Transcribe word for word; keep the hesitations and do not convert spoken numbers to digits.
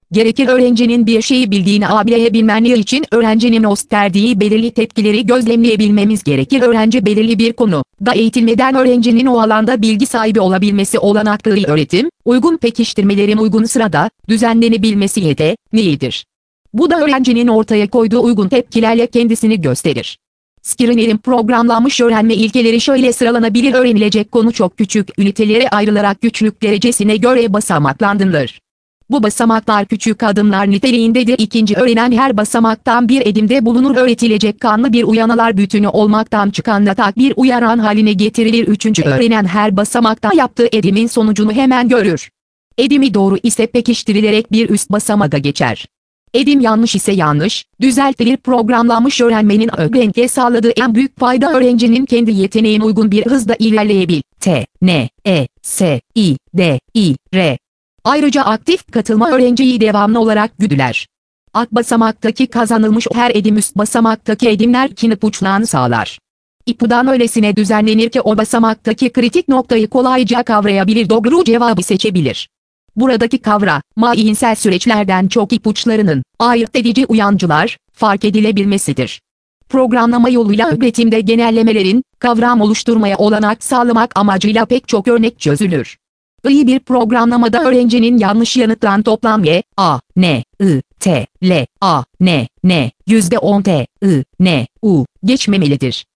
Gerekir öğrencinin bir şeyi bildiğini anlayabilmesi için öğrencinin gösterdiği belirli tepkileri gözlemleyebilmemiz gerekir. Öğrenci belirli bir konuda eğitilmeden öğrencinin o alanda bilgi sahibi olabilmesi olanakları öğretim, uygun pekiştirmelerin uygun sırada düzenlenebilmesi yeteneğidir. Bu da öğrencinin ortaya koyduğu uygun tepkilerle kendisini gösterir. Skinner'in programlanmış öğrenme ilkeleri şöyle sıralanabilir: öğrenilecek konu çok küçük ünitelere ayrılarak güçlük derecesine göre basamaklandırılır. Bu basamaklar küçük adımlar niteliğindedir. İkinci, öğrenen her basamaktan bir edimde bulunur. Öğretilecek kanlı bir uyanalar bütünü olmaktan çıkan natak bir uyaran haline getirilir. Üçüncü, öğrenen her basamakta yaptığı edimin sonucunu hemen görür. Edimi doğru ise pekiştirilerek bir üst basamağa geçer. Edim yanlış ise yanlış düzeltilir. Programlanmış öğrenmenin öğrenciye sağladığı en büyük fayda öğrencinin kendi yeteneğine uygun bir hızda ilerleyebil. T, N, E, S, I, D, I, R. Ayrıca aktif katılma öğrenciyi devamlı olarak güdüler. Alt basamaktaki kazanılmış her edim üst basamaktaki edimler ipuçlarını sağlar. İpudan öylesine düzenlenir ki o basamaktaki kritik noktayı kolayca kavrayabilir, doğru cevabı seçebilir. Buradaki kavrama zihinsel süreçlerden çok ipuçlarının ayırt edici uyancılar fark edilebilmesidir. Programlama yoluyla öğretimde genellemelerin kavram oluşturmaya olanak sağlamak amacıyla pek çok örnek çözülür. İyi bir programlamada öğrencinin yanlış yanıttan toplam Y, A, N, I, T, L, A, N, N, yüzde on T, I, N, U geçmemelidir.